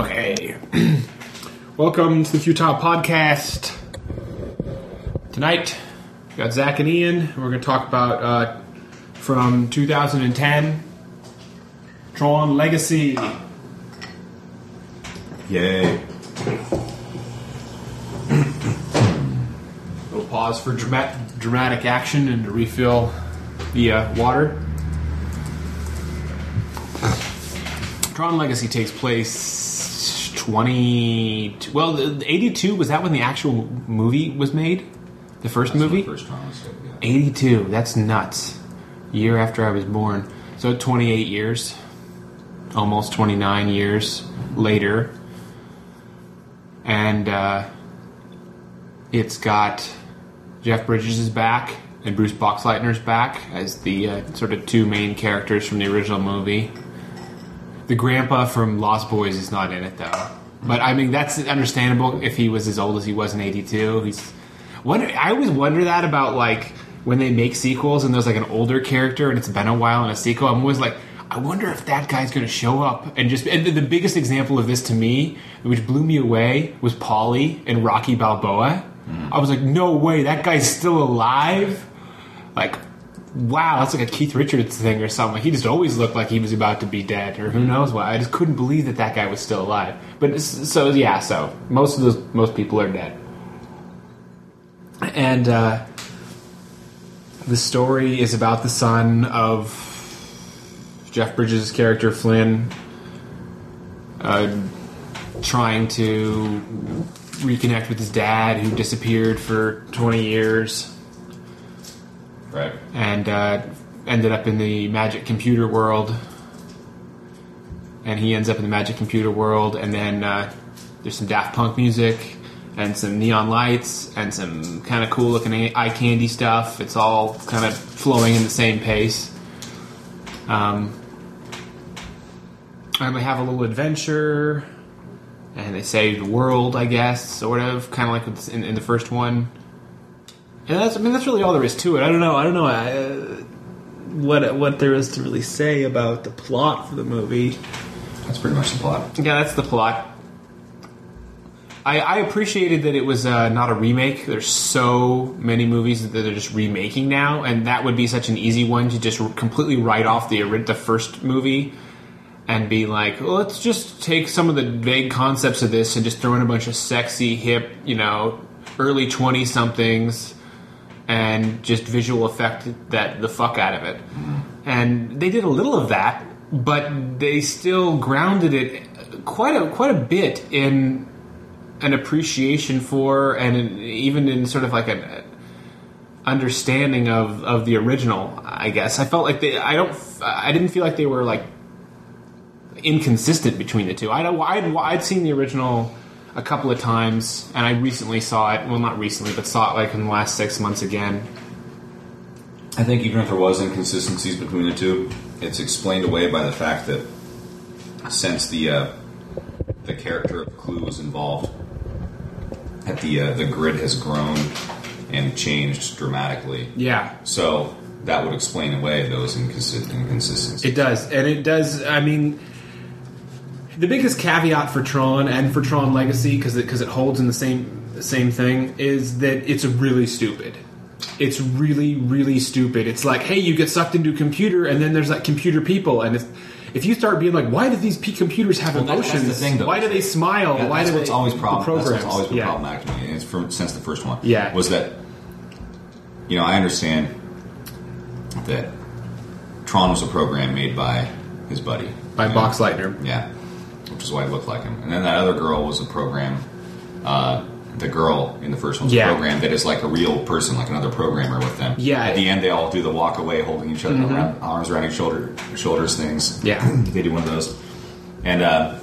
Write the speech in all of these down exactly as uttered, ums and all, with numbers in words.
Okay. Welcome to the Futile Podcast. Tonight, we got Zach and Ian. We're going to talk about, uh, from two thousand ten, Tron Legacy. Yay. Little pause for dramatic, dramatic action and to refill the uh, water. Tron Legacy takes place twenty... Well, the eighty-two, was that when the actual movie was made? The first That's movie? The first Tron was made, yeah. eighty-two, that's nuts. Year after I was born. So twenty-eight years. Almost twenty-nine years later. And uh, it's got Jeff Bridges is back and Bruce Boxleitner's back as the uh, sort of two main characters from the original movie. The grandpa from Lost Boys is not in it, though. But, I mean, that's understandable if he was as old as he was in eighty-two. He's wonder, I always wonder that about, like, when they make sequels and there's, like, an older character and it's been a while in a sequel. I'm always like, I wonder if that guy's going to show up. And just and the biggest example of this to me, which blew me away, was Paulie in Rocky Balboa. Mm. I was like, no way, that guy's still alive? Like... Wow, that's like a Keith Richards thing or something. He just always looked like he was about to be dead, or who knows what. I just couldn't believe that that guy was still alive. But so yeah, so most of those most people are dead, and uh, the story is about the son of Jeff Bridges' character Flynn, uh, trying to reconnect with his dad, who disappeared for twenty years. Right. And uh, ended up in the magic computer world. And he ends up in the magic computer world, and then uh, there's some Daft Punk music, and some neon lights, and some kind of cool looking eye candy stuff. It's all kind of flowing in the same pace. Um, and they have a little adventure, and they save the world, I guess, sort of, kind of like with, in, in the first one. And that's, I mean, that's really all there is to it. I don't know. I don't know uh, what what there is to really say about the plot for the movie. That's pretty much the plot. Yeah, that's the plot. I, I appreciated that it was uh, not a remake. There's so many movies that they're just remaking now, and that would be such an easy one to just completely write off the the first movie and be like, well, let's just take some of the vague concepts of this and just throw in a bunch of sexy, hip, you know, early twenty-somethings. And just visual effect that the fuck out of it. Mm. And they did a little of that, but they still grounded it quite a quite a bit in an appreciation for, and in, even in sort of like an understanding of, of the original. I guess I felt like they. I don't. I didn't feel like they were like inconsistent between the two. I'd I'd, I'd seen the original a couple of times, and I recently saw it, well, not recently, but saw it like in the last six months again. I think even if there was inconsistencies between the two, it's explained away by the fact that since the uh, the character of Clue was involved, that the uh, the grid has grown and changed dramatically. Yeah. So that would explain away those inconsist- inconsistencies. It does, and it does, I mean... The biggest caveat for Tron and for Tron Legacy, because it, 'cause it holds in the same same thing, is that it's really stupid. It's really, really stupid. It's like, hey, you get sucked into a computer, and then there's like computer people, and if, if you start being like, why do these P computers have well, emotions? That's the thing, though. Why do they smile? Yeah, why that's do what's they? Always problem, programs? That's what's always been yeah. problematic to me. It's from since the first one. Yeah. Was that you know I understand that Tron was a program made by his buddy by you know? Boxleitner. Yeah. Which is why it looked like him. And then that other girl was a program, uh, the girl in the first one's yeah. a program that is like a real person, like another programmer with them. Yeah. At the end, they all do the walk away, holding each other, mm-hmm. around, arms around each shoulder, shoulders things. Yeah. They do one of those. And uh,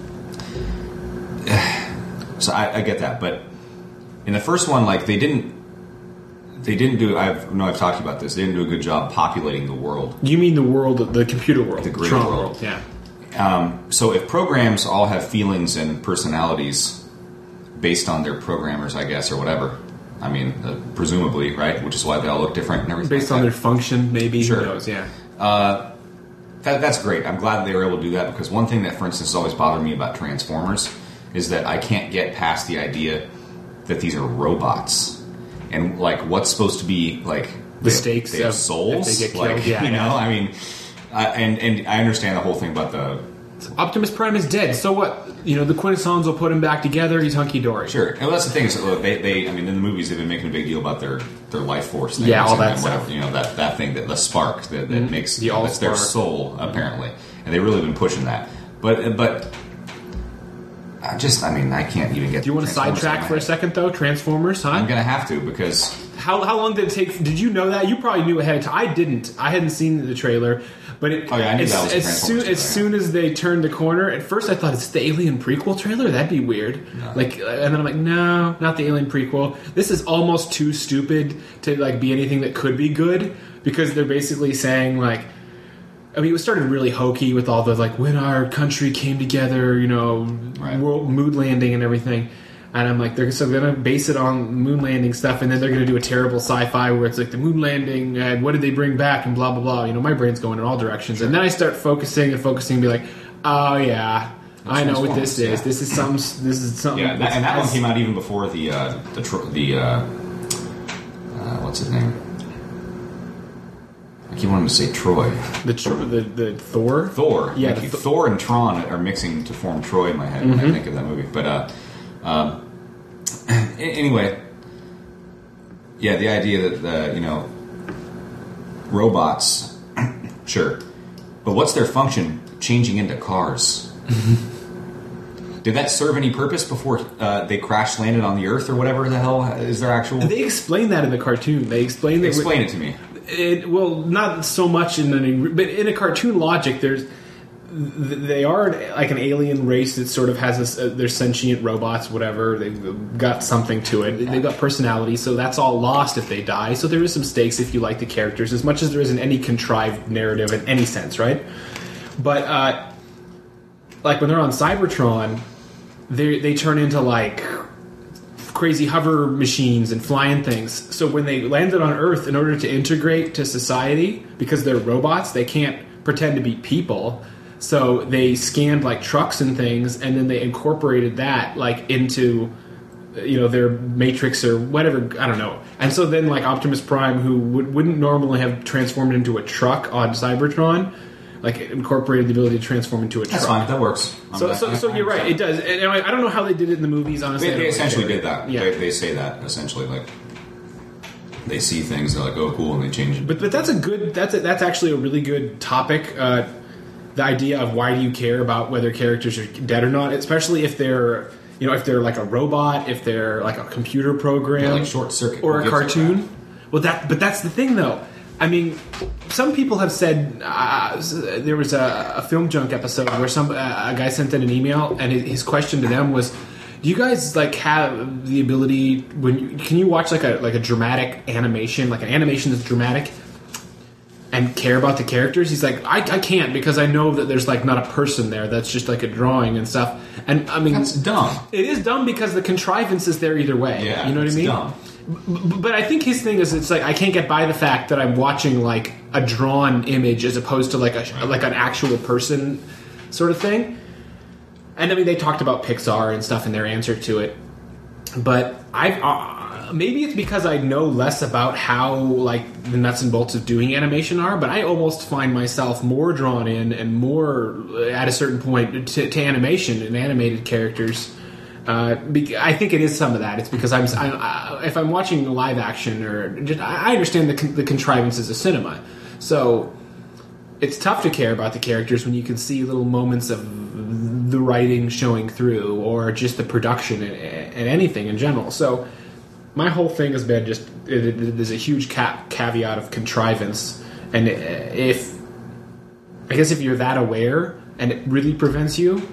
so I, I get that. But in the first one, like, they didn't, they didn't do, I know I've talked about this, they didn't do a good job populating the world. You mean the world, the computer world. The grid Tron world. world, yeah. Um, so if programs all have feelings and personalities based on their programmers, I guess, or whatever, I mean, uh, presumably, right? Which is why they all look different and everything. Based like on that. their function, maybe. Sure. Who knows, yeah. Uh, that, that's great. I'm glad they were able to do that because one thing that, for instance, has always bothered me about Transformers is that I can't get past the idea that these are robots and like what's supposed to be like the stakes they have of souls. if they get killed. Like, yeah, you know, yeah. I mean, uh, and and I understand the whole thing about the. Optimus Prime is dead. So what? You know, the Quintessons will put him back together. He's hunky dory. Sure, and well, that's the thing is uh, they, they. I mean, in the movies, they've been making a big deal about their, their life force. Thing, Yeah, all that and stuff. whatever, you know, that, that thing that the spark that, that Mm-hmm. makes The you know, all that's their spark. soul apparently, and they've really been pushing that. But but I just, I mean, I can't even get. Do you want to sidetrack for a second though? Transformers, huh? I'm gonna have to because How how long did it take? Did you know that? You probably knew ahead of time. I didn't. I hadn't seen the trailer, but it, Oh, yeah, I knew as, that was a as soon Transformers as trailer, soon as they turned the corner. At first, I thought it's the Alien prequel trailer. That'd be weird. No. Like, and then I'm like, no, not the Alien prequel. This is almost too stupid to like be anything that could be good because they're basically saying like. I mean, it started really hokey with all the like when our country came together, you know, Right. world moon landing and everything. And I'm like, they're so going to base it on moon landing stuff, and then they're going to do a terrible sci-fi where it's like the moon landing and what did they bring back and blah blah blah. You know, my brain's going in all directions, and then I start focusing and focusing, and be like, oh yeah, I know what this Transformers, is. yeah. This is some. This is something. yeah, that, and that that's- one came out even before the uh, the tro- the uh, uh, what's his name? I keep wanting to say Troy. The tr- the the Thor. Thor. Yeah, Thank the you. Th- Thor and Tron are mixing to form Troy in my head when I Mm-hmm. think of that movie. But uh, um, a- anyway, yeah, the idea that the you know robots, sure, but what's their function? Changing into cars. Did that serve any purpose before uh, they crash landed on the Earth or whatever the hell is their actual? They explain that in the cartoon. They explain that. Explain it to me. It, well, not so much in an, but in a cartoon logic, there's they are like an alien race that sort of has this. Uh, they're sentient robots, whatever. They've got something to it. They've got personality, so that's all lost if they die. So there is some stakes if you like the characters, as much as there is in any contrived narrative in any sense, right? But uh, like when they're on Cybertron, they they turn into like crazy hover machines and flying things. So when they landed on Earth, in order to integrate to society, because they're robots, they can't pretend to be people. So they scanned like trucks and things, and then they incorporated that like into you know their matrix or whatever. I don't know. And so then like Optimus Prime, who would, wouldn't normally have transformed into a truck on Cybertron, like incorporated the ability to transform into a That's truck. fine. That works. I'm So, not- so, so I- you're right. It does. And I I don't know how they did it in the movies. Honestly, They, I don't they really essentially care. did that. Yeah. They, they say that essentially, like they see things, they're like, "Oh, cool," and they change it. But but that's a good. That's a, that's actually a really good topic. Uh, the idea of why do you care about whether characters are dead or not, especially if they're you know if they're like a robot, if they're like a computer program, Yeah, like Short Circuit. or Who a gives a cartoon. crap? Well, that but that's the thing though. I mean, some people have said uh, there was a, a Film Junk episode where some uh, a guy sent in an email, and his, his question to them was, "Do you guys like have the ability when you, can you watch like a like a dramatic animation, like an animation that's dramatic, and care about the characters?" He's like, "I, I can't because I know that there's like not a person there. That's just like a drawing and stuff." And I mean, That's dumb. it is dumb because the contrivance is there either way. Yeah, you know what it's I mean? dumb. B- But I think his thing is, it's like I can't get by the fact that I'm watching like a drawn image as opposed to like a like an actual person sort of thing. And I mean, they talked about Pixar and stuff in their answer to it, but I uh, maybe it's because I know less about how like the nuts and bolts of doing animation are. But I almost find myself more drawn in and more uh, at a certain point to, to animation and animated characters. Uh, be- I think it is some of that. It's because I'm, I, I, if I'm watching live action or just, I I understand the, con- the contrivances of cinema, so it's tough to care about the characters when you can see little moments of the writing showing through or just the production and, and anything in general. So my whole thing has been just it, it, there's a huge ca- caveat of contrivance, and if I guess if you're that aware and it really prevents you,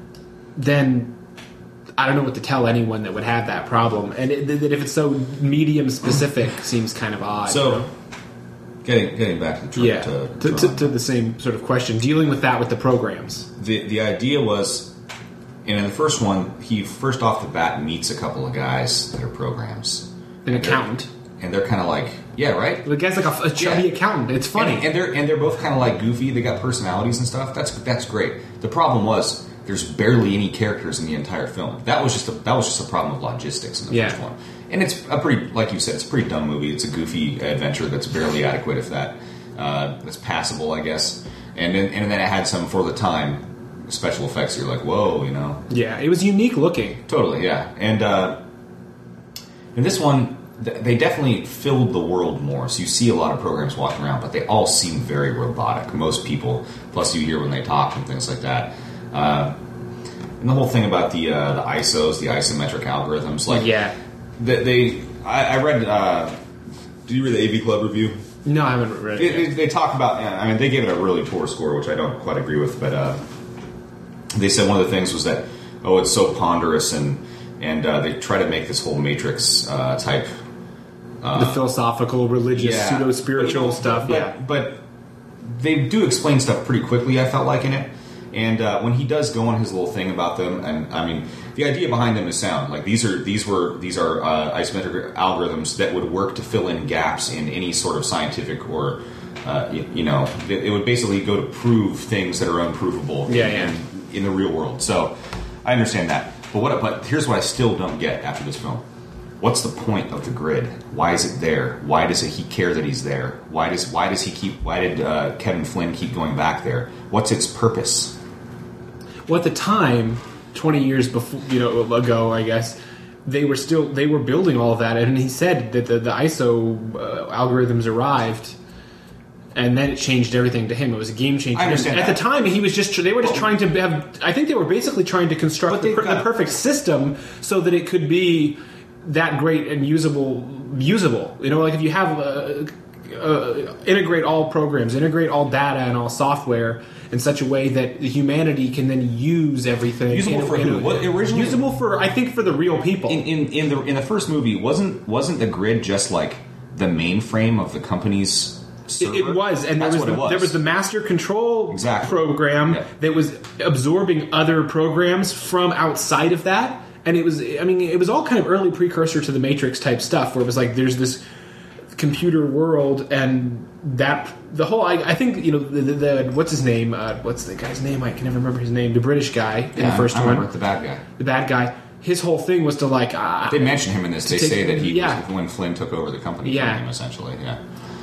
then I don't know what to tell anyone that would have that problem. And it, that if it's so medium specific seems kind of odd. So, you know? getting getting back to, tr- yeah, to, to, to, Tron. to the same sort of question, dealing with that with the programs. the the idea was, and in the first one, he first off the bat meets a couple of guys that are programs, An And they're- accountant. and they're kind of like, Yeah, right. The guy's like a, a chubby Yeah. accountant. It's funny. And, and they're and they're both kind of like goofy. They got personalities and stuff. That's that's great. The problem was there's barely any characters in the entire film. That was just a, that was just a problem of logistics in the Yeah. first one. And it's a pretty, like you said, it's a pretty dumb movie. It's a goofy adventure that's barely adequate, if that. Uh, that's passable, I guess. And then, and then it had some, for the time, special effects. You're like, whoa, you know. Yeah, it was unique looking. Totally, yeah. And uh, in this one, th- they definitely filled the world more. So you see a lot of programs walking around, but they all seem very robotic. Most people, plus you hear when they talk and things like that. Uh, and the whole thing about the uh, the I S Os, the isometric algorithms, like Yeah. they, they I, I read. Uh, did you read the A V Club review? No, I haven't read They, it. they, yet. they talk about. I mean, they gave it a really poor score, which I don't quite agree with. But uh, they said one of the things was that oh, it's so ponderous, and and uh, they try to make this whole Matrix uh, type the philosophical, religious, yeah. pseudo spiritual But, you know, stuff. But, yeah. but they do explain stuff pretty quickly. I felt like in it, and uh, when he does go on his little thing about them, and I mean, the idea behind them is sound. Like these are these were these are uh, isometric algorithms that would work to fill in gaps in any sort of scientific or uh, you, you know, it, it would basically go to prove things that are unprovable. Yeah, in, yeah. in, in the real world. So I understand that. But what? But here's what I still don't get after this film. What's the point of the grid? Why is it there? Why does it, he care that he's there? Why does why does he keep? Why did uh, Kevin Flynn keep going back there? What's its purpose? Well, at the time, twenty years before, you know, ago, I guess, they were still they were building all of that, and he said that the, the I S O uh, algorithms arrived, and then it changed everything to him. It was a game changer. I understand At that. the time, he was just they were just trying to have. I think they were basically trying to construct But the, they've per, the got- perfect system so that it could be that great and usable. Usable, you know, like if you have uh, uh, integrate all programs, integrate all data and all software in such a way that humanity can then use everything. Usable in a- for in a- who? What, originally- usable for, I think, for the real people. In, in in the in the first movie, wasn't wasn't the grid just like the mainframe of the company's server? It, it was, and there That's was, what the, it was. there was the master control Exactly. program Yeah. that was absorbing other programs from outside of that, and it was, I mean, it was all kind of early precursor to the Matrix type stuff, where it was like there's this computer world, and that the whole, I, I think, you know, the, the, the what's his name? Uh, what's the guy's name? I can never remember his name. The British guy in Yeah, the first I one, remember the bad guy. the bad guy. His whole thing was to like, uh, They mention him in this. They take- say that he yeah. was when Flynn took over the company Yeah. from him, essentially. Yeah.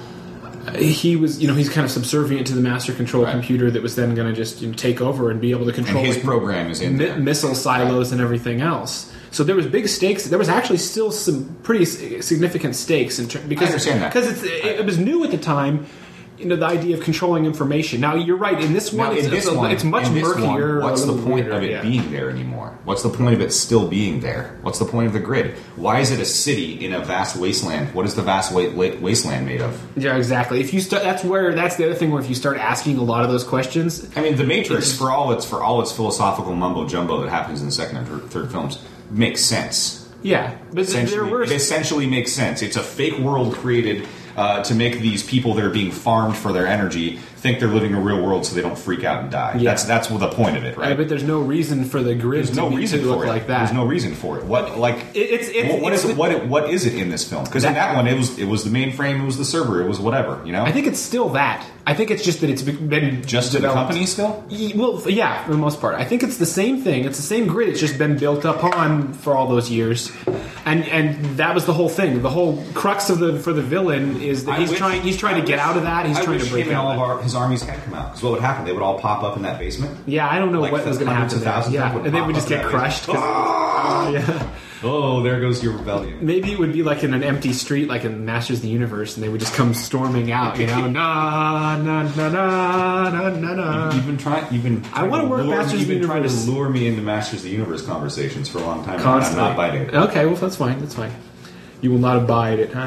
he was, you know, he's kind of subservient to the master control Right. computer that was then going to just, you know, take over and be able to And control his like, program is in mi- there. missile silos and everything else. So there was big stakes. There was actually still some pretty s- significant stakes in ter- because I understand that. because it's, it, it was new at the time. You know, the idea of controlling information. Now you're right. In this one, Now, it's, in this it's, a- one, it's much in this murkier. one, what's a the little point weirder, of it yeah. being there anymore? What's the point of it still being there? What's the point of the grid? Why is it a city in a vast wasteland? What is the vast wa- wa- wasteland made of? Yeah, exactly. If you start, that's where that's the other thing where if you start asking a lot of those questions, I mean, the Matrix, It's- for all its for all its philosophical mumbo jumbo that happens in the second and third, third films, makes sense. yeah, but there Essentially, were it essentially makes sense. It's a fake world created uh, to make these people that are being farmed for their energy think they're living a real world, so they don't freak out and die. Yeah. That's that's the point of it, right? I bet there's no reason for the grid There's to, no be, reason to look for it. like that. There's no reason for it. What like It- it's- it's- what, what it's is the- it, what it, what is it in this film? Because in that one, it was it was the mainframe, it was the server, it was whatever. You know, I think it's still that. I think it's just that it's been just to the developed. company still. Y- Well, yeah, for the most part, I think it's the same thing. It's the same grid. It's just been built upon for all those years, and and that was the whole thing. The whole crux of the for the villain is that I he's wish- trying he's trying I to get wish- out of that. He's I trying wish to break him and out. all of of that. our, his armies had come out. Because what would happen? They would all pop up in that basement. Yeah, I don't know Like what was going to hundreds happen. of there. thousands of Yeah, them would and they pop would just up in get that crushed. 'cause- Ah! yeah. Oh, there goes your rebellion. Maybe it would be like in an empty street, like in Masters of the Universe, and they would just come storming out. You know, na na na na na na na. You've been trying. You've been. I wanna trying work lure, Masters of You've the been trying Universe. to lure me into Masters of the Universe conversations for a long time. Constantly. And I'm not biting it. Okay, well that's fine. That's fine. You will not abide it, huh?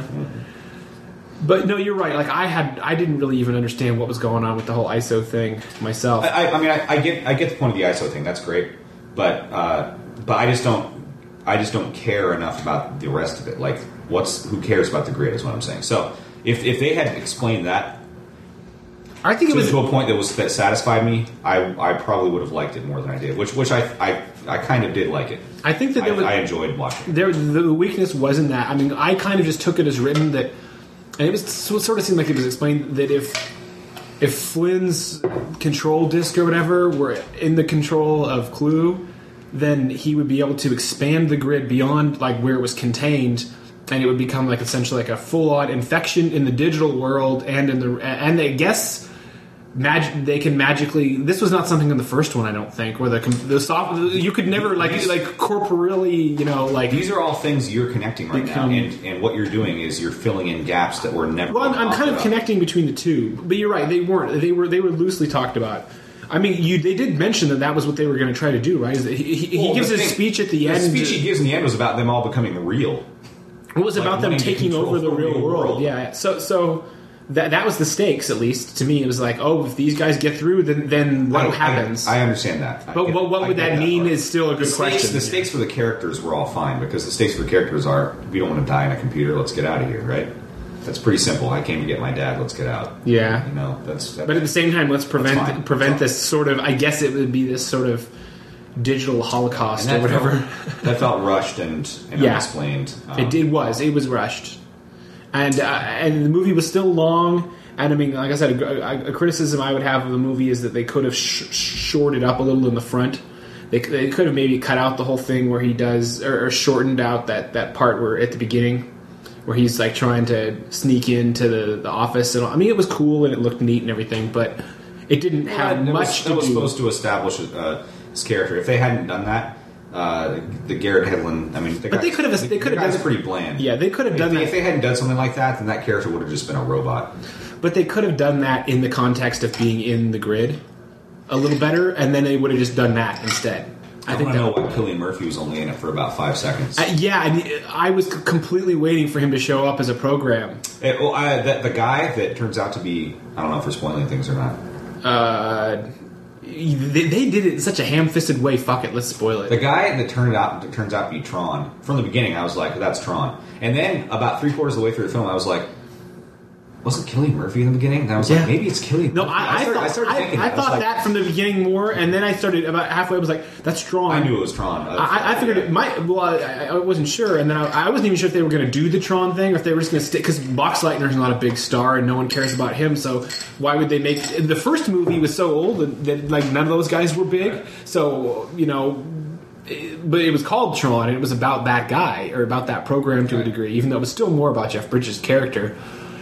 But no, you're right. Like I had, I didn't really even understand what was going on with the whole I S O thing myself. I, I, I mean, I, I get, I get the point of the I S O thing. That's great, but, uh, but I just don't, I just don't care enough about the rest of it. Like, what's, who cares about the grid? Is what I'm saying. So, if if they had explained that I think it to, was. to a point that was that satisfied me, I, I probably would have liked it more than I did. Which, which I, I, I kind of did like it. I think that I, there was. I enjoyed watching it. there, the weakness wasn't that. I mean, I kind of just took it as written that, And it was so it sort of seemed like it was explained that if if Flynn's control disc or whatever were in the control of Clue, then he would be able to expand the grid beyond like where it was contained, and it would become like essentially like a full-on infection in the digital world and in the and I guess mag- they can magically. This was not something in the first one, I don't think, where the the soft you could never like These- like corporeally, you know, like These are all things you're connecting right Become- now, and, and what you're doing is you're filling in gaps that were never. Well, I'm, I'm kind of about. connecting between the two, but you're right. They weren't. They were. They were loosely talked about. I mean, you. They did mention that that was what they were going to try to do, right? Is that he, he, Well, he gives the his thing- speech at the, the end. speech he gives in the end was about them all becoming real. It was like about them wanting to taking control over the the real real world. world. Yeah. So so that that was the stakes, at least to me. It was like, oh, if these guys get through, then then what I- happens? I, I understand that. I but get- but what I would get that mean part. is still a the good stakes, question. The stakes for the characters were all fine because the stakes for characters are we don't want to die in a computer. Let's get out of here, right? That's pretty simple. I came to get my dad. Let's get out. Yeah. You know, that's. that's But at the same time, let's fine. prevent prevent That's this sort of. I guess it would be this sort of digital holocaust and or that whatever. Felt, that felt rushed and, and Yeah. unexplained. Um, It did was it was rushed, and uh, and the movie was still long. And I mean, like I said, a, a criticism I would have of the movie is that they could have sh- shorted up a little in the front. They, they could have maybe cut out the whole thing where he does, or, or shortened out that, that part where at the beginning where he's like trying to sneak into the, the office. And I mean, it was cool and it looked neat and everything, but it didn't have that much was, to that was do. supposed to establish uh, his character. If they hadn't done that, uh, the Garrett Hedlund. I mean, the But guy, they could have- The, they could the have guy's done- pretty bland. Yeah, they could have If done they, that. If they hadn't done something like that, then that character would have just been a robot. But they could have done that in the context of being in the grid a little better, and then they would have just done that instead. I, I think want to that, know why Cillian Murphy was only in it for about five seconds. Uh, yeah, I, mean, I was c- completely waiting for him to show up as a program. Eh, well, I, the, the guy that turns out to be, I don't know if we're spoiling things or not. Uh, they, they did it in such a ham-fisted way. Fuck it, let's spoil The it. guy that turned out that turns out to be Tron. From the beginning, I was like, "That's Tron." And then about three quarters of the way through the film, I was like, "Wasn't Cillian Murphy in the beginning?" And I was Yeah. like, "Maybe it's Cillian." No, Murphy." I, I, started, thought, I, started thinking, I was thought like, that from the beginning more, and then I started about halfway. I was like, "That's Tron." I knew it was Tron. I, I figured it might. Well, I, I wasn't sure, and then I, I wasn't even sure if they were going to do the Tron thing or if they were just going to stick. Because Boxleitner's not a big star, and no one cares about him. So why would they make the first movie was so old that, that like none of those guys were big. So you know, it, but it was called Tron, and it was about that guy or about that program to a Right. degree, even though it was still more about Jeff Bridges' character.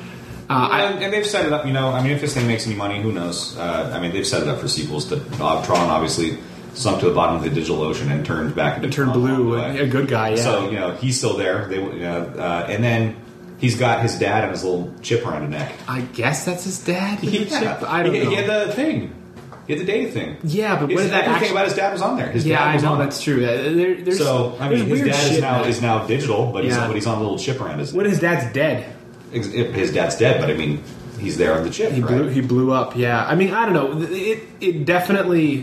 Uh, I, and, and they've set it up, you know. I mean, if this thing makes any money, who knows? Uh, I mean, they've set it up for sequels. To uh, Tron, obviously, sunk to the bottom of the digital ocean and turned back into it turned Tron blue, along the way. a good guy. Yeah. So you know, he's still there. They, you know, uh, and then he's got his dad and his little chip around his neck. I guess that's his dad. with the Yeah. chip? I don't he, know. He had the thing. He had the data thing. Yeah, but what His- did that everything actually? about his dad was on there. His Yeah, dad I was know on that's true. Uh, There, there's, So I there's mean, his weird dad is shit, now man. is now digital, but he's Yeah. but he's on a little chip around his. What his dad's dead. Ex- His dad's dead, but I mean, he's there on the chip. He right? blew. He blew up. Yeah. I mean, I don't know. It it definitely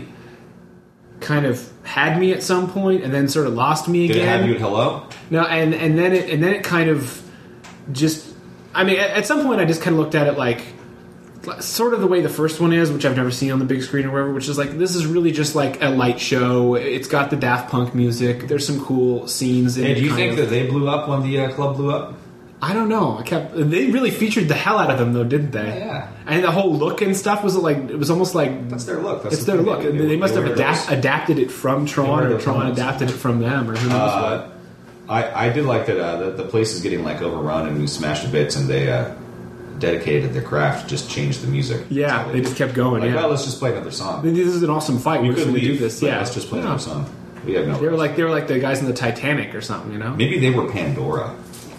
kind of had me at some point, and then sort of lost me Did it again. have you at hello? No, and and then it and then it kind of just. I mean, at, at some point, I just kind of looked at it like. Sort of the way the first one is, which I've never seen on the big screen or whatever, which is like, this is really just like a light show. It's got the Daft Punk music. There's some cool scenes in Hey, it. do you kind think of. that they blew up when the uh, club blew up? I don't know. I kept. They really featured the hell out of them, though, didn't they? Yeah. And the whole look and stuff was like it was almost like That's their look. That's it's the their thing. look. They- They, they- must they have wear adapt, those. adapted it from Tron, wear or those Tron helmets. adapted it from them, or who knows Uh, I, I did like that uh, the, the place is getting like overrun and we smashed to bits, and they uh, dedicated their craft to just change the music. what. Yeah, So they just kept going. like, yeah, well, let's just play another song. this is an awesome fight. We We're could just going to leave, do this. but Yeah, let's just play Yeah. another song. We have no. They were rest. like they were like the guys in the Titanic or something, you know? Maybe they were Pandora.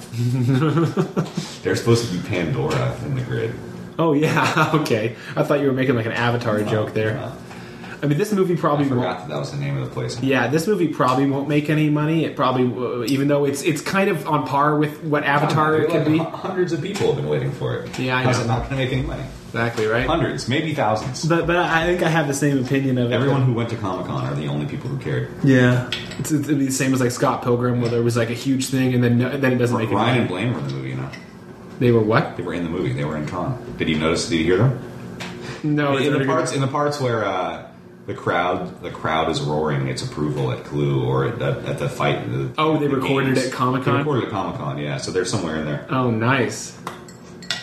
They're supposed to be Pandora in the grid. Oh yeah, okay. I thought you were making like an Avatar joke there. Uh, I mean, this movie probably I won't. forgot that that was the name of the place. Yeah, this movie probably won't make any money. It probably, uh, even though it's it's kind of on par with what Avatar Like, could be. hu- Hundreds of people have been waiting for it. Yeah, I How's know. it not going to make any money? Exactly right. Hundreds, maybe thousands. But but I think I have the same opinion of it. Everyone who went to Comic Con are the only people who cared. Yeah, it's, it'd be the same as like Scott Pilgrim, where there was like a huge thing, and then no, then it doesn't make Ryan any and money. Blaine were in the movie, you know. They were what? They were in the movie. They were in Tron. Did you notice? Did you hear them? No, it's in the really parts good. in the parts where uh, the crowd the crowd is roaring its approval at Clue or at, at the fight. The, Oh, they the recorded games. at Comic-Con? They recorded at Comic Con, yeah. So they're somewhere in there. Oh, nice.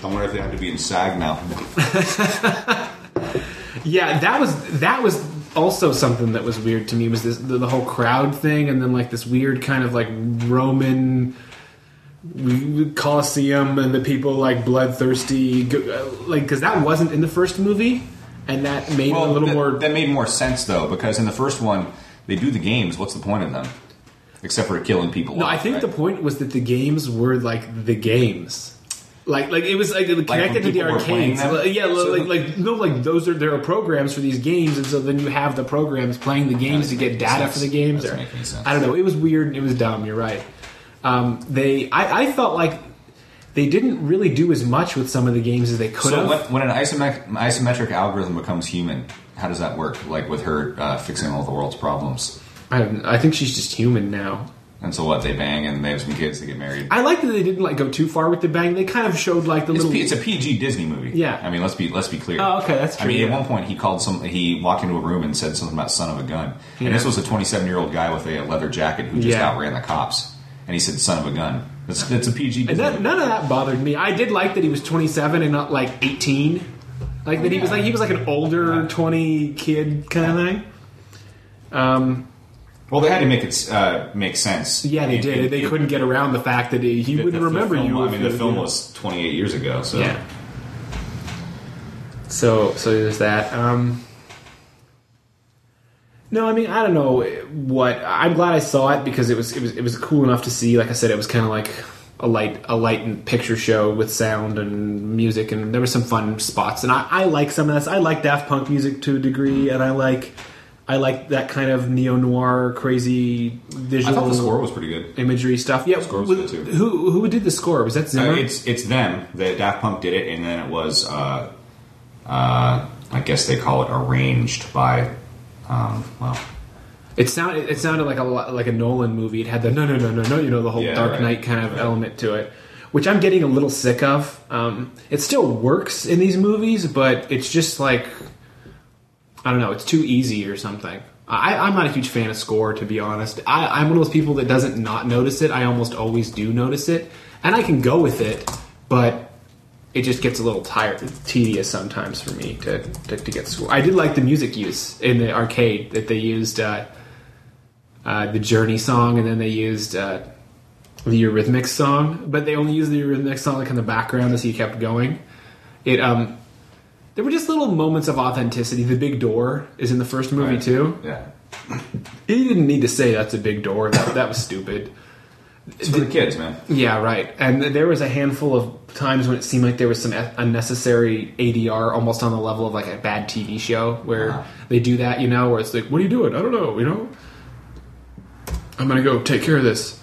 I wonder if they have to be in SAG now. Yeah, that was that was also something that was weird to me. Was this the, the whole crowd thing, and then like this weird kind of like Roman Colosseum, and the people like bloodthirsty, like because that wasn't in the first movie, and that made well, it a little that, more. That made more sense though, because in the first one they do the games. What's the point of them? Except for killing people. No, off, I think right? the point was that the games were like the games. Like, like it was like connected like to the arcades. Like, yeah, so like, like no, like those are there are programs for these games, and so then you have the programs playing the games to get data sense. for the games. Doesn't Or, make any sense. I don't know. It was weird and it was dumb. You're right. Um, they, I, I felt like they didn't really do as much with some of the games as they could So have. when, when an isometric, isometric algorithm becomes human, how does that work? Like with her uh, fixing all the world's problems. I, don't- I think she's just human now. And so what? They bang and they have some kids. They get married. I like that they didn't like go too far with the bang. They kind of showed like the It's, little. P, it's a P G Disney movie. Yeah. I mean, let's be let's be clear. Oh, okay, that's true, I mean, yeah. at one point he called some. He walked into a room and said something about "son of a gun," Yeah. and this was a twenty-seven-year-old guy with a leather jacket who just Yeah. outran the cops, and he said "son of a gun." It's, it's a P G And Disney. that, movie. none of that bothered me. I did like that he was twenty-seven and not like eighteen. Like that he was Yeah. like he was like an older Yeah. twenty kid kind of thing. Um, Well, they had to make it uh, make sense. yeah, they It- did. it- they it- couldn't get around the fact that he, he the- wouldn't the remember film, you. I if mean, you- the film was twenty-eight years ago. So yeah. So so there's that. Um, no, I mean I don't know what. I'm glad I saw it because it was it was it was cool enough to see. Like I said, it was kind of like a light a light picture show with sound and music, and there were some fun spots. And I, I like some of this. I like Daft Punk music to a degree, and I like I like that kind of neo noir crazy visual. I thought the score was pretty good. Imagery stuff. Yeah, score was was- good, too. Who who did the score? Was that Zimmer? Uh, it's it's them. The Daft Punk did it, and then it was. Uh, uh, I guess they call it arranged by. Um, well, It sounded it sounded like a lot- like a Nolan movie. It had the no no no no no you know the whole Yeah, Dark right, Knight kind of right. element to it, which I'm getting a little sick of. Um, it still works in these movies, but it's just like I don't know. It's too easy or something. I, I'm not a huge fan of score, to be honest. I, I'm one of those people that doesn't not notice it. I almost always do notice it, and I can go with it, but it just gets a little tired, tedious sometimes for me to, to, to get score. I did like the music use in the arcade that they used uh, uh, the Journey song, and then they used uh, the Eurythmics song, but they only used the Eurythmics song like in the background as he kept going. It um, there were just little moments of authenticity. The big door is in the first movie right. too. Yeah, He didn't need to say that's a big door. That that was stupid. it's for the kids, man. Yeah, right. And there was a handful of times when it seemed like there was some unnecessary A D R, almost on the level of like a bad T V show, where Wow. they do that, you know, where it's like, "What are you doing? I don't know, you know. I'm gonna go take care of this."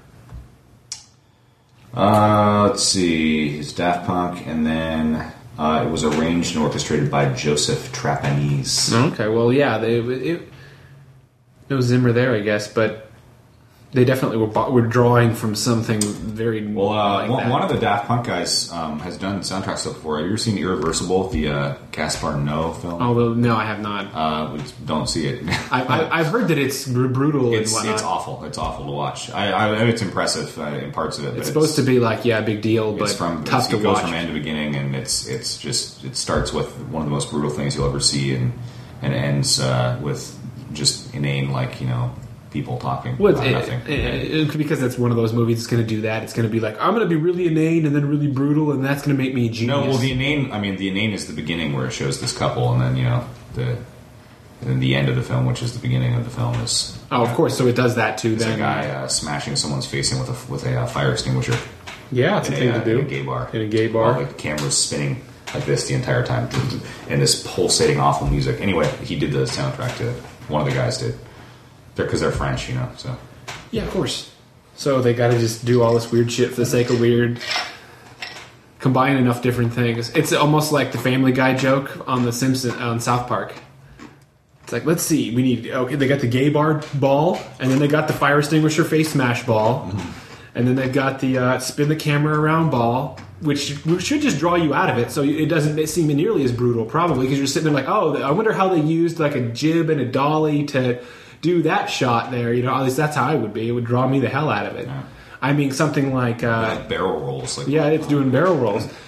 Uh, let's see. It's Daft Punk, and then uh, it was arranged and orchestrated by Joseph Trapanese. Okay, well, yeah, they it, no Zimmer there, I guess, but they definitely were bo- were drawing from something very Well, uh, like one, that. one of the Daft Punk guys um, has done soundtrack stuff before. Have you ever seen Irreversible, the uh, Gaspar Noé film? Although no, I have not. Uh, we don't see it. I, I, I've heard that it's br- brutal it's and whatnot. it's awful. It's awful to watch. I, I it's impressive uh, in parts of it. But It's supposed to be like yeah, big deal, but It's from tough it's, to it goes watch. from end to beginning, and it's it's just it starts with one of the most brutal things you'll ever see, and and ends uh, with just inane, like you know, people talking Well, about it, nothing. it- it- because it's one of those movies that's going to do that. It's going to be like, I'm going to be really inane and then really brutal, and that's going to make me a genius. No, well, the inane. I mean, the inane is the beginning where it shows this couple, and then you know the, and then the end of the film, which is the beginning of the film, is oh, of course. So it does that too. it's a Then, guy uh, smashing someone's face in with a with a uh, fire extinguisher yeah, it's in a a, thing uh, to do in a gay bar. In a gay bar. While the camera's spinning like this the entire time, and this pulsating awful music. Anyway, he did the soundtrack to it. One of the guys did. They're because they're French, you know. So Yeah, of course. So they got to just do all this weird shit for the sake of weird. Combine enough different things. It's almost like the Family Guy joke on the Simpson on South Park. It's like, let's see, we need okay. They got the gay bar ball, and then they got the fire extinguisher face smash ball, and then they've got the uh, spin the camera around ball, which should just draw you out of it, so it doesn't seem nearly as brutal, probably because you're sitting there like, oh, I wonder how they used like a jib and a dolly to do that shot there. You know, at least that's how I would be. It would draw me the hell out of it. Yeah. I mean, something like uh, like barrel rolls, like yeah, it's doing barrel rolls.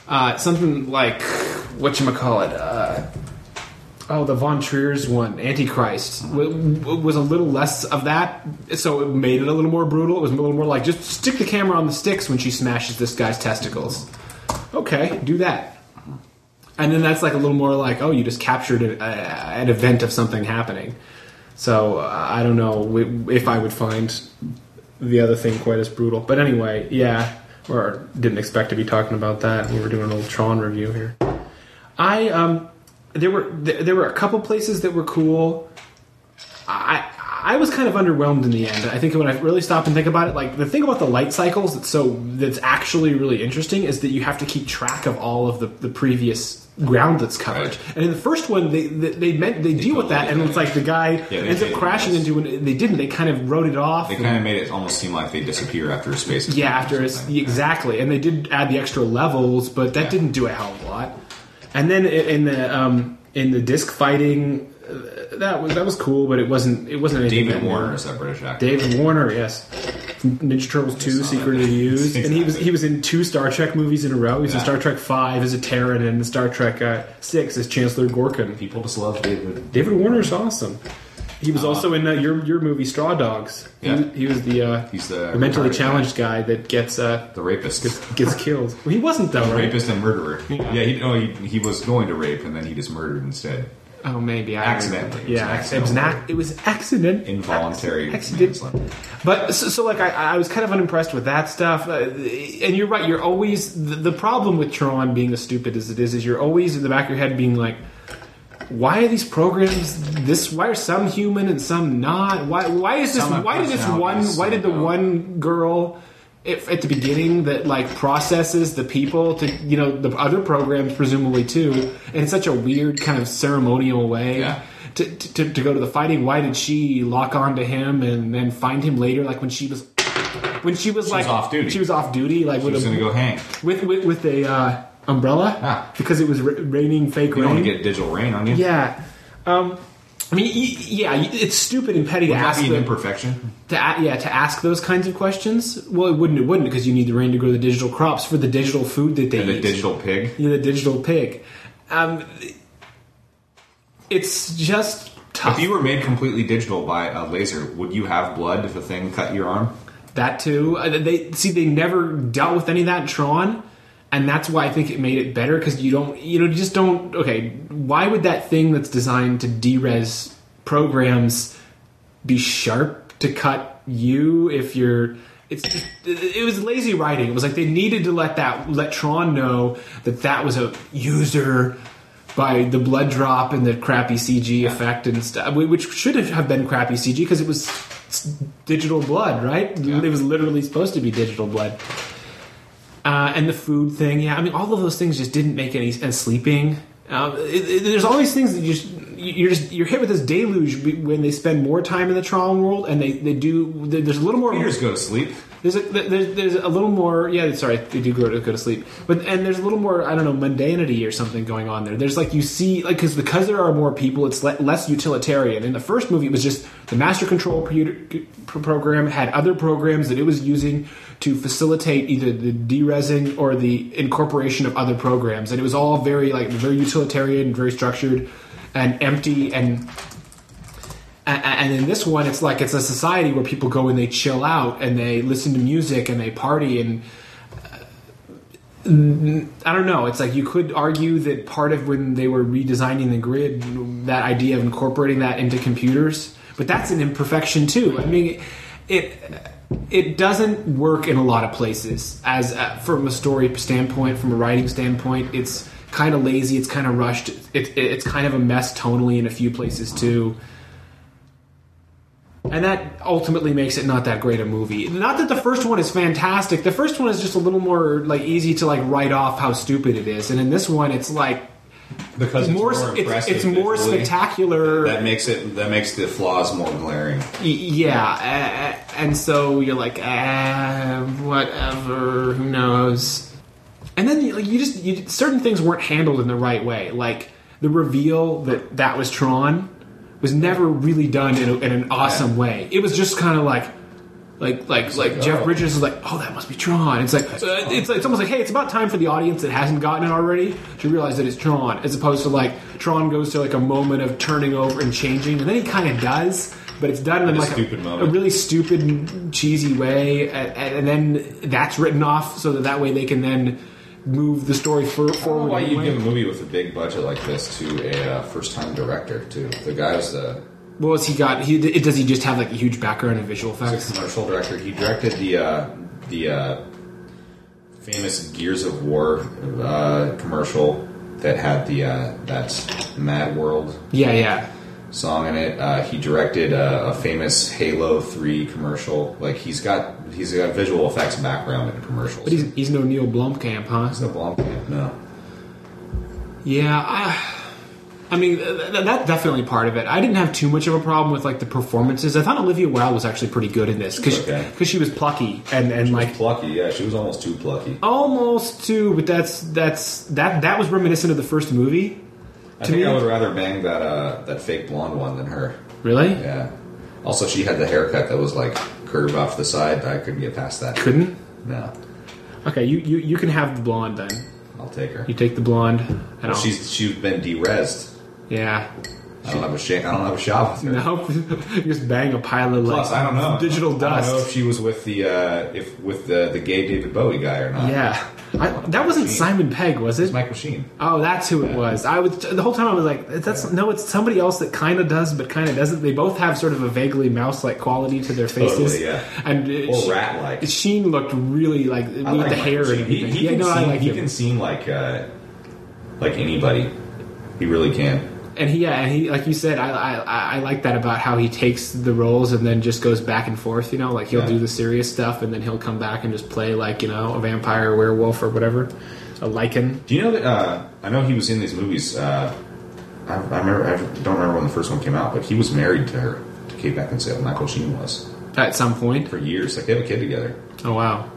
Uh, something like whatchamacallit, uh oh, the Von Trier's one, Antichrist, w- w- was a little less of that, so it made it a little more brutal. It was a little more like, just stick the camera on the sticks when she smashes this guy's testicles. Okay, do that. And then that's like a little more like, oh, you just captured a, a, an event of something happening. So uh, I don't know if I would find the other thing quite as brutal. But anyway, yeah, or didn't expect to be talking about that. We were doing a little Tron review here. I, um... There were there were a couple places that were cool. I I was kind of underwhelmed in the end. I think when I really stop and think about it, like the thing about the light cycles that's so that's actually really interesting is that you have to keep track of all of the, the previous ground that's covered. Right. And in the first one, they they, they meant they, they deal with that, and it's like the guy yeah, ends up crashing into it. They didn't. They kind of wrote it off. They kind of made it almost seem like they disappear after a space. Yeah, after a, exactly. And they did add the extra levels, but that yeah. didn't do a hell of a lot. And then in the um, in the disc fighting, uh, that was that was cool, but it wasn't it wasn't anything. David Warner is that British actor. David Warner, yes, from Ninja Turtles two, Secret of the Use, exactly. And he was he was in two Star Trek movies in a row. He was yeah. in Star Trek five as a Terran, and in Star Trek uh, six as Chancellor Gorkin. People just love David. David Warner is awesome. He was uh, also in uh, your your movie Straw Dogs. Yeah. He, he was the uh, he's the, the mentally challenged guy. guy that gets uh, the rapist gets, gets killed. Well, he wasn't though, right? Rapist and murderer. Yeah, yeah he, oh, he, he was going to rape and then he just murdered instead. Oh, maybe I accidentally. Yeah, it was, an ac- it was accident. Involuntary accident. But so, so like I, I was kind of unimpressed with that stuff. Uh, and you're right. You're always the, the problem with Tron being as stupid as it is. Is you're always in the back of your head being like, why are these programs this? Why are some human and some not? Why? Why is this? Some why did this one? Why did the one girl if, at the beginning that like processes the people to you know the other programs presumably too in such a weird kind of ceremonial way yeah. to, to to go to the fighting? Why did she lock onto him and then find him later? Like when she was when she was she like was off duty. She was off duty. Like she with was a, going to go hang with with, with a. Uh, umbrella ah. because it was ra- raining fake you rain. You don't get digital rain on you. Yeah, um, I mean, y- yeah, it's stupid and petty Would to that ask. Be an the, imperfection. To a- yeah, to ask those kinds of questions. Well, it wouldn't. It wouldn't because you need the rain to grow the digital crops for the digital food that they and eat. The digital pig. Yeah, the digital pig. Um, it's just tough. If you were made completely digital by a laser, would you have blood if a thing cut your arm? That too. Uh, they see they never dealt with any of that in Tron. And that's why I think it made it better because you don't, you know, you just don't. Okay, why would that thing that's designed to de-res programs be sharp to cut you if you're? It's just, it was lazy writing. It was like they needed to let that let Tron know that that was a user by the blood drop and the crappy C G effect and stuff, which should have been crappy C G because it was digital blood, right? Yeah. It was literally supposed to be digital blood. Uh, and the food thing, yeah. I mean, all of those things just didn't make any sense. Sleeping, uh, it, it, there's all these things that you just you're just you're hit with this deluge when they spend more time in the Tron world, and they, they do. There's a little more. Computers go to sleep. There's a there's, there's a little more. Yeah, sorry, they do go to go to sleep. But and there's a little more. I don't know, mundanity or something going on there. There's like you see like because because there are more people, it's le- less utilitarian. In the first movie, it was just the master control pro- program had other programs that it was using to facilitate either the de-resing or the incorporation of other programs, and it was all very like very utilitarian, very structured, and empty. And and in this one, it's like it's a society where people go and they chill out and they listen to music and they party and. I don't know. It's like you could argue that part of when they were redesigning the grid, that idea of incorporating that into computers, but that's an imperfection too. I mean, it it doesn't work in a lot of places. As uh, from a story standpoint, from a writing standpoint, it's kind of lazy. It's kind of rushed. It, it, it's kind of a mess tonally in a few places too. And that ultimately makes it not that great a movie. Not that the first one is fantastic. The first one is just a little more like easy to like write off how stupid it is. And in this one, it's like because it's more, more it's, it's more spectacular. That makes it that makes the flaws more glaring. Yeah, uh, and so you're like, uh, whatever. Who knows? And then you, you just you, certain things weren't handled in the right way. Like the reveal that that was Tron was never really done in, a, in an awesome yeah. way. It was just kind of like, Like, like, It's like, like, Jeff oh. Bridges is like, oh, that must be Tron. It's like, uh, it's like, it's almost like, hey, it's about time for the audience that hasn't gotten it already to realize that it's Tron, as opposed to like Tron goes to like a moment of turning over and changing, and then he kind of does, but it's done in, In a like stupid a, moment. a really stupid, cheesy way, and, and then that's written off so that that way they can then move the story for, I don't know forward. why you anyway. give a movie with a big budget like this to a uh, first-time director, too. The guy's the Well, has he got? He does he just have like a huge background in visual he's a effects? commercial director. He directed the uh, the uh, famous Gears of War uh, commercial that had the uh, that Mad World Yeah, yeah. song in it. Uh, he directed uh, a famous Halo three commercial. Like he's got he's got a visual effects background in commercials. But he's he's no Neil Blomkamp, huh? He's no Blomkamp, no. Yeah, I, I mean th- th- that's definitely part of it. I didn't have too much of a problem with like the performances. I thought Olivia Wilde was actually pretty good in this because Okay. she was plucky and and like Plucky, yeah, she was almost too plucky. almost too. But that's that's that that was reminiscent of the first movie. I To think me- I would rather bang that uh, that fake blonde one than her. Really? Yeah. Also, she had the haircut that was like curved off the side. I couldn't get past that. Couldn't? No, Okay, you, you you can have the blonde then. I'll take her. You take the blonde. And Well, I'll, she's she's been de-resed. yeah. I don't have a sh- I don't have a shot with her. No, you just bang a pile of like Plus, I don't know. digital I dust. don't know if she was with the uh, if with the the gay David Bowie guy or not. Yeah, I, that wasn't Sheen. Simon Pegg, was It's it? Michael Sheen. Oh, that's who it Yeah. was. I was the whole time I was like, "That's no, it's somebody else that kind of does, but kind of doesn't." They both have sort of a vaguely mouse-like quality to their faces. Totally, yeah. And uh, Or She- rat-like. Sheen looked really like with I like the Michael hair and Sheen. everything. He, he yeah, can no, I seem, like he him. can seem like uh, like anybody. He really can. And he, yeah, and he, like you said, I, I, I like that about how he takes the roles and then just goes back and forth. You know, like he'll Yeah. do the serious stuff and then he'll come back and just play like you know a vampire, or werewolf, or whatever, a lichen. Do you know that? Uh, I know he was in these movies. Uh, I, I remember. I don't remember when the first one came out, but he was married to her, to Kate Beckinsale. Michael Sheen was At some point. for years. Like they have a kid together. Oh wow.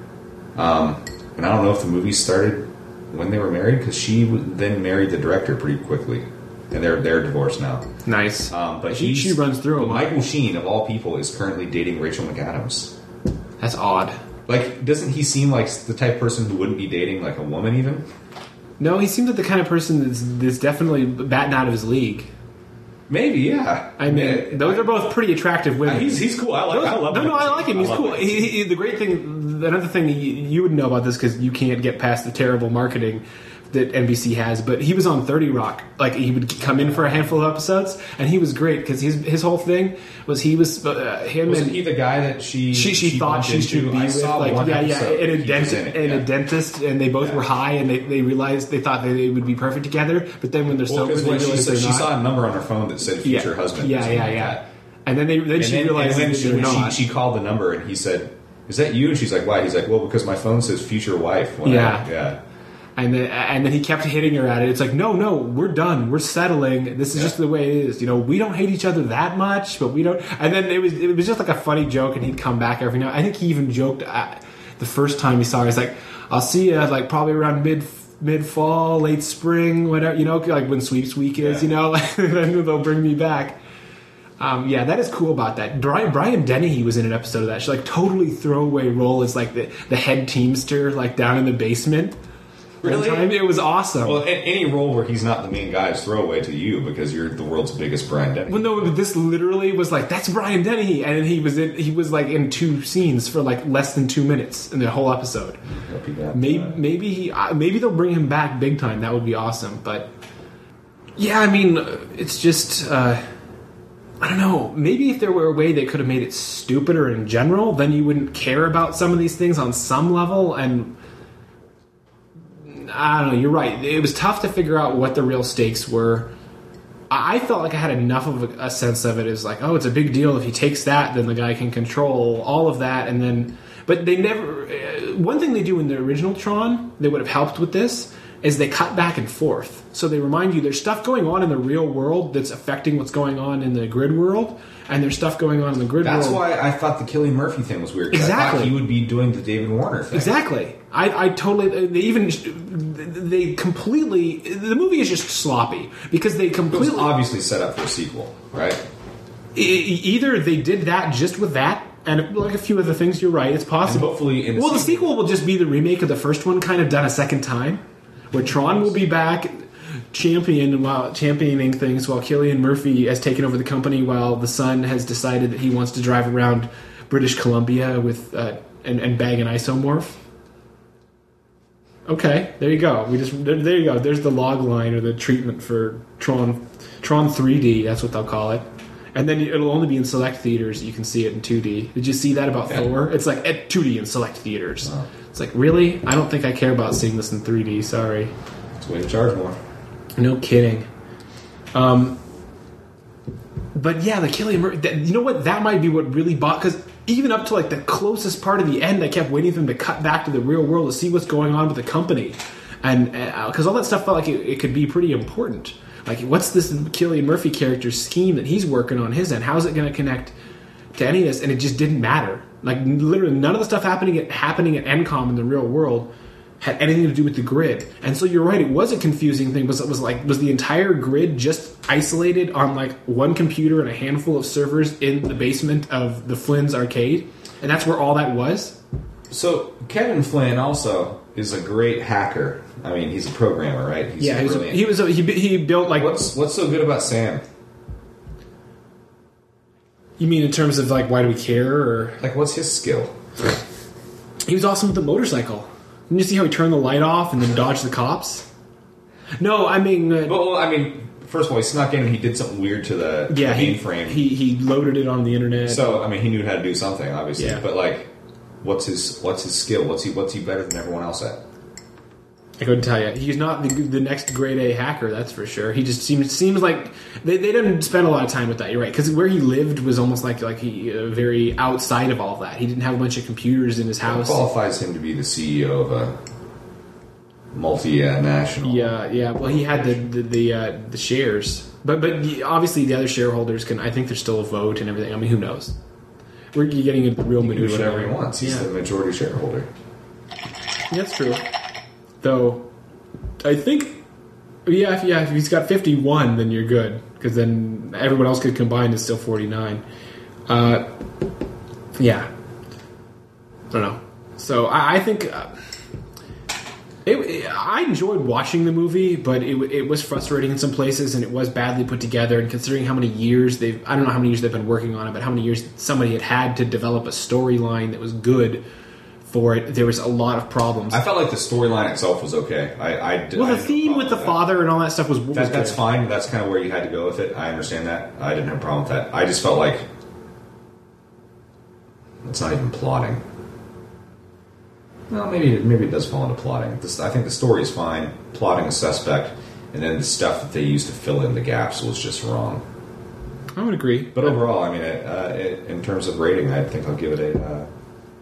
And I don't know if the movie started when they were married because she w- then married the director pretty quickly, and they're they're divorced now. Nice. Um, but she, he's- she runs through but him. Michael Sheen, of all people, is currently dating Rachel McAdams. That's odd. Like, doesn't he seem like the type of person who wouldn't be dating like a woman even? No, he seems like the kind of person that's, that's definitely batting out of his league. Maybe, yeah. I mean, Yeah, those I- are both pretty attractive women. He's he's cool. I like. I love no, him. no, I like him. I He's love cool. him. He, he, the great thing, another thing you, you would know about this because you can't get past the terrible marketing that N B C has. But he was on thirty Rock. Like he would come in for a handful of episodes, and he was great because his his whole thing was he was uh, him Wasn't and he the guy that she she she, thought bumped she should into? be I with, saw like one yeah, yeah, episode. and a He was dentist, in it, and yeah. a dentist, and they both Yeah. were high, and they, they realized they thought that they would be perfect together. But then when they're Well, sober, because they when she, realize said, they're she not. saw a number on her phone that said future yeah. husband. or Yeah, something yeah, like yeah. that. And then they then And she then, and realized when, that she, they're when not. she, she called the number and he said, "Is that you?" And she's like, "Why?" He's like, "Well, because my phone says future wife." When Yeah. I, yeah. And then, and then he kept hitting her at it. It's like, no, no, we're done. We're settling. This is Yeah. just the way it is. You know, we don't hate each other that much, but we don't. And then it was it was just like a funny joke, and he'd come back every now. I think he even joked at, the first time he saw her. He's like, "I'll see you like probably around mid mid fall, late spring, whatever. You know, like when sweeps week is. Yeah. You know, then they'll bring me back." Um, yeah, that is cool about that. Brian, Brian Dennehy was in an episode of that. She like totally throwaway role as like the the head teamster, like down in the basement. Really? One time. It was awesome. Well, a- any role where he's not the main guy is throwaway to you because you're the world's biggest Brian Denny. Well, no, but this literally was like that's Brian Dennehy, and he was in, he was like in two scenes for like less than two minutes in the whole episode. Hope he got, Maybe uh, maybe he uh, maybe they'll bring him back big time. That would be awesome. But yeah, I mean, uh, it's just uh, I don't know. Maybe if there were a way they could have made it stupider in general, then you wouldn't care about some of these things on some level. And I don't know. You're right. It was tough to figure out what the real stakes were. I I felt like I had enough of a, a sense of it as like, oh, it's a big deal. If he takes that, then the guy can control all of that. And then, but they never. Uh, one thing they do in the original Tron that would have helped with this is they cut back and forth. So they remind you there's stuff going on in the real world that's affecting what's going on in the grid world, and there's stuff going on in the grid That's world. why I thought the Cillian Murphy thing was weird. 'Cause I Exactly. thought he would be doing the David Warner thing. Exactly. I, I totally. They even they completely. The movie is just sloppy because they It was completely. obviously set up for a sequel, right? E- either they did that just with that and like a few other things. You're right; it's possible. And hopefully, in the well, the sequel- sequel will just be the remake of the first one, kind of done a second time, where Tron will be back, champion while championing things, while Cillian Murphy has taken over the company, while the son has decided that he wants to drive around British Columbia with uh, and, and bag an isomorph. Okay, there you go. We just there, there you go. There's the log line or the treatment for Tron, Tron three D. That's what they'll call it. And then it'll only be in select theaters. You can see it in two D. Did you see that about Yeah. Thor? It's like at two D in select theaters. Wow. It's like, really? I don't think I care about seeing this in three D. Sorry. It's a way to charge more. No kidding. Um, but yeah, the Cillian Murphy. That, you know what? That might be what really bought, because even up to like the closest part of the end, I kept waiting for them to cut back to the real world to see what's going on with the company, and because uh, all that stuff felt like it, it could be pretty important. Like, what's this Cillian Murphy character's scheme that he's working on his end? How's it going to connect to any of this? And it just didn't matter. Like, literally, none of the stuff happening at happening at N COM in the real world had anything to do with the grid. And so you're right, it was a confusing thing. Was it was like was the entire grid just isolated on like one computer and a handful of servers in the basement of the Flynn's arcade? And that's where all that was? So Kevin Flynn also is a great hacker. I mean, he's a programmer, right? He's yeah, he was, brilliant. he was a, he he built like What's what's so good about Sam? You mean in terms of like why do we care, or Like, what's his skill? he was awesome with the motorcycle. Didn't you see how he turned the light off and then dodged the cops? No, I mean, uh, Well, I mean, first of all, he snuck in and he did something weird to the, yeah, the he, mainframe. he he loaded it on the internet. So, I mean, he knew how to do something, obviously. Yeah. But like, what's his what's his skill? What's he what's he better than everyone else at? I couldn't tell you. He's not the, the next grade A hacker, that's for sure. He just seems seems like they, they didn't spend a lot of time with that. You're right, because where he lived was almost like like he uh, very outside of all of that. He didn't have a bunch of computers in his What house. qualifies him to be the C E O of a multinational? Yeah, yeah. Well, he had the the the, uh, the shares, but but the- obviously the other shareholders can. I think there's still a vote and everything. I mean, who knows? We're getting into the real He can do minutia. whatever he wants. He's Yeah. the majority shareholder. That's true. Though, I think, yeah, if, yeah, if he's got fifty-one, then you're good. Because then everyone else could combine is still forty-nine. Uh, yeah. I don't know. So I, I think... Uh, it, it, I enjoyed watching the movie, but it, it was frustrating in some places, and it was badly put together. And considering how many years they've... I don't know how many years they've been working on it, but how many years somebody had had to develop a storyline that was good for it, there was a lot of problems. I felt like the storyline itself was okay. I, I did, Well, I the didn't have a theme problem with the that. father and all that stuff was, was That, that's good. fine. That's kind of where you had to go with it. I understand that. I didn't have a problem with that. I just felt like it's not even plotting. Well, maybe maybe it does fall into plotting. This, I think the story is fine. Plotting is suspect, and then the stuff that they used to fill in the gaps was just wrong. I would agree. But overall, I mean, it, uh, it, in terms of rating, I think I'll give it a uh,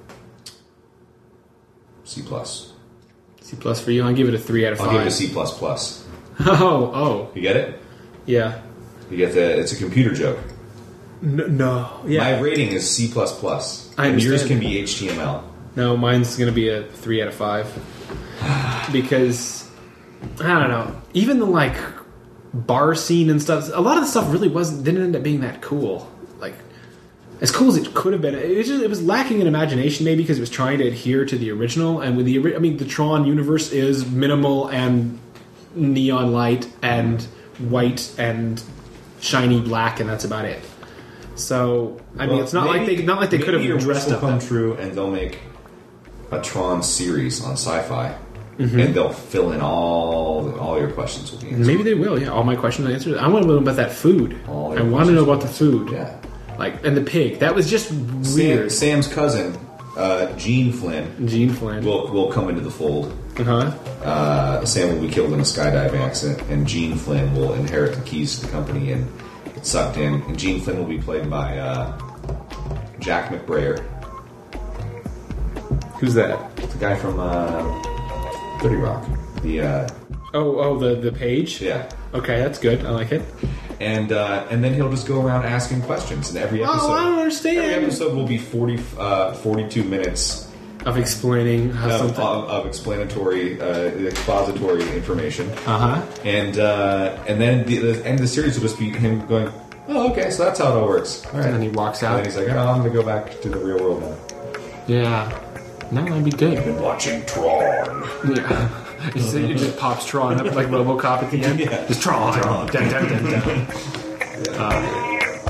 C plus. C plus for you. I'll give it a three out of I'll five. give it a C plus plus. Oh, oh, You get it? yeah. You get the. It's a computer joke. No, no. yeah. My rating is C plus plus. I And yours understand. can be H T M L. No, mine's going to be a three out of five because I don't know. Even the like bar scene and stuff. A lot of the stuff really wasn't. Didn't end up being that cool. Like as cool as it could have been. It was just, it was lacking in imagination, maybe because it was trying to adhere to the original. And with the ori- I mean, the Tron universe is minimal and neon light and white and shiny black, and that's about it. So I mean, Well, it's not maybe- like they not like they could maybe have your dressed wish up. will come that- true, and they'll make a Tron series on Sci-Fi, Mm-hmm. and they'll fill in all all your questions with the answers. Maybe they will. Yeah, all my questions are answered. I want to know about that food. All I your want to know about questions the food. Yeah. Like and the pig. That was just weird. Sam, Sam's cousin, uh, Gene Flynn, Gene Flynn. will will come into the fold. Uh huh. Uh, Sam will be killed in a skydiving accident, and Gene Flynn will inherit the keys to the company and get sucked in. And Gene Flynn will be played by uh, Jack McBrayer, Who's that? the guy from uh, thirty Rock. The uh, Oh, oh, the the page. yeah. Okay, that's good. I like it. And uh, and then he'll just go around asking questions, and every episode, Oh, I don't understand. every episode will be forty, uh, forty-two minutes Of explaining how of, something. of, of explanatory, uh, expository information, Uh huh. and uh, and then the, the end of the series will just be him going, Oh, okay, so that's how it all works. All right. And then he walks And out. then he's like, oh, I'm going to go back to the real world now. Yeah. No, that'd be good. Been watching Tron. Yeah. It just, it just pops Tron up like RoboCop at the end. Yeah. Just Tron. Tron. Dun, dun, dun, dun. Uh,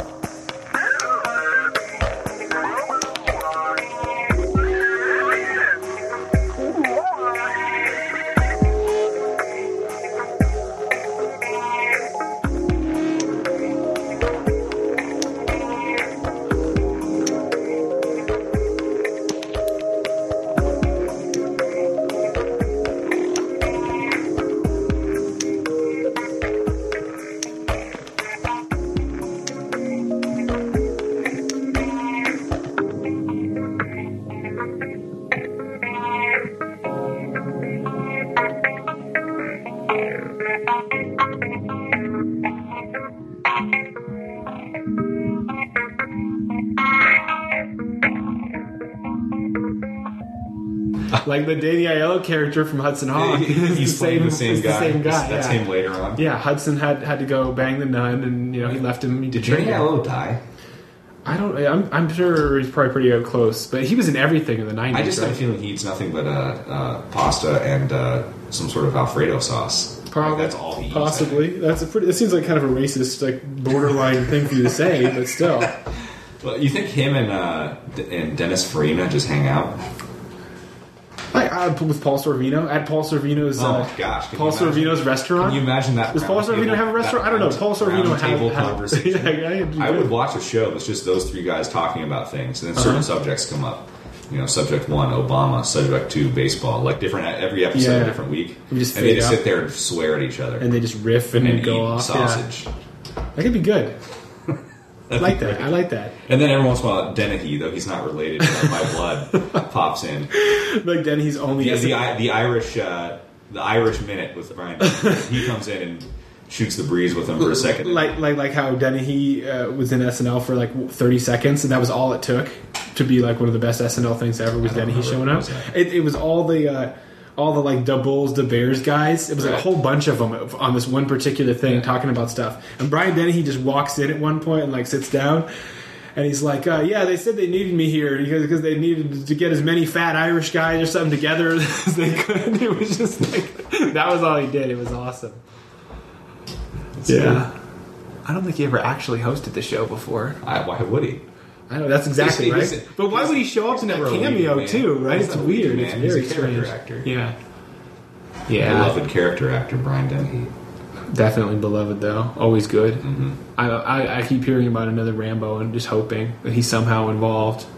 like the Danny Aiello character from Hudson Hawk. He's playing the same it's guy. The same guy. That's yeah. him later on. Yeah, Hudson had, had to go bang the nun, and you know he left him. Did Danny Aiello die? I don't. I'm, I'm sure he's probably pretty close, but he was in everything in the nineties. I just right? have a feeling he eats nothing but uh, uh, pasta and uh, some sort of Alfredo sauce. Probably, Like, that's all he eats. Possibly, that's a pretty. It seems like kind of a racist, like borderline thing for you to say, but still. Well, you think him and uh, D- and Dennis Farina just hang out? Like uh, with Paul Sorvino at Paul Sorvino's. Oh uh, my gosh! Can Paul you imagine- Sorvino's restaurant. Can you imagine that? Does Paul round Sorvino table- have a restaurant? that I don't know. round- Paul Sorvino round has table have, conversation. yeah, yeah, yeah, I would watch a show that's just those three guys talking about things, and then certain Uh-huh. subjects come up. You know, subject one, Obama. Subject two, baseball. Like different every episode, Yeah. a different week, We just and they fade just out. sit there and swear at each other and they just riff and, and go eat off. sausage. Yeah. That could be good. I like that. I like that. And then every once in a while, Dennehy, though he's not related to my blood, pops in. Like then he's only The, the, I- the Irish, uh, the Irish minute with Brian. He comes in and shoots the breeze with him for a second. like like like how Dennehy uh, was in S N L for like thirty seconds, and that was all it took to be like one of the best S N L things ever. Was I don't Dennehy remember showing what up? was that. It, it was all the. Uh, all the like the Bulls, the Bears guys. It was like a Right. whole bunch of them on this one particular thing Yeah. talking about stuff. And Brian Dennehy just walks in at one point and like sits down. And he's like, uh, yeah, they said they needed me here because because they needed to get as many fat Irish guys or something together as they could. It was just like, that was all he did. It was awesome. Yeah. I don't think he ever actually hosted the show before. I, why would he? I know, that's exactly He's- right. he's- but why he's- would he show up in that never a cameo leading man. too, right? He's It's not a leading weird. man. It's He's very a character strange. actor. Yeah. Yeah. Beloved character actor Brian Dennehy. Definitely beloved, though. Always good. Mm-hmm. I, I I keep hearing about another Rambo and just hoping that he's somehow involved.